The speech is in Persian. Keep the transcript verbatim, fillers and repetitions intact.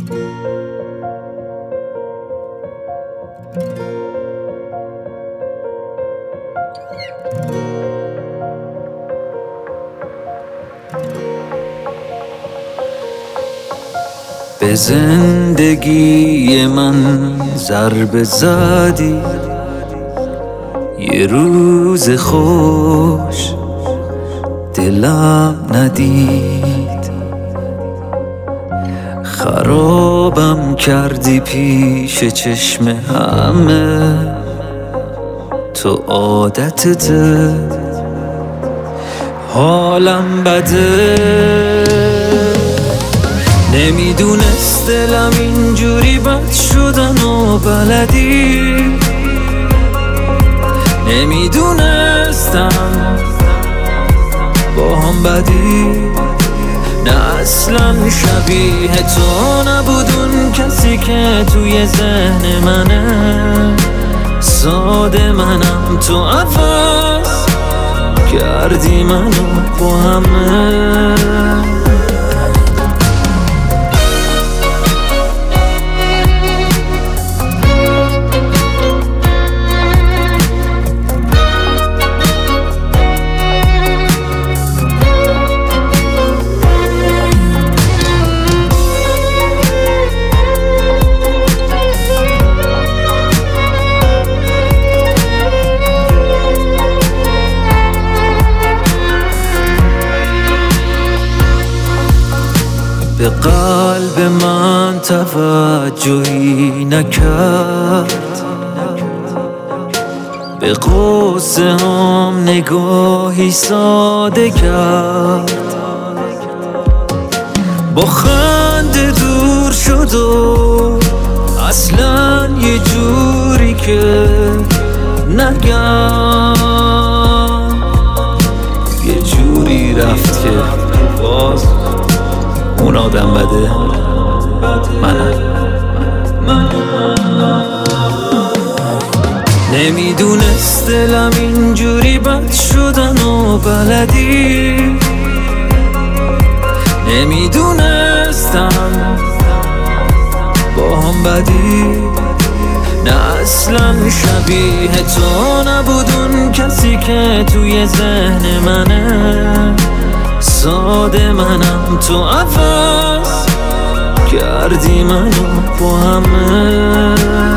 به زندگی من ضربه زدی، یه روز خوش دلم ندید، خرابم کردی پیش چشم همه، تو عادتته حالم بده. نمیدونست دلم اینجوری بد شدن و بلدی، نمیدونستم با هم بدی، نه اصلا شبیه تو نبود اون کسی که توی ذهن منه، ساده منم تو عوض کردی منو با همه. به قلب من توجهی نکرد، به قصه هم نگاهی ساده کرد، با خنده دور شد و اصلا یه جوری که نگم، یه جوری رفت که باز اون آدم بده منم. نمیدونست دلم اینجوری بد شدن و بلدی، نمیدونستم با هم بدی، نه اصلا شبیه تو نبود اون کسی که توی ذهن منه، ساده منم تو عوض کردی منو با همه.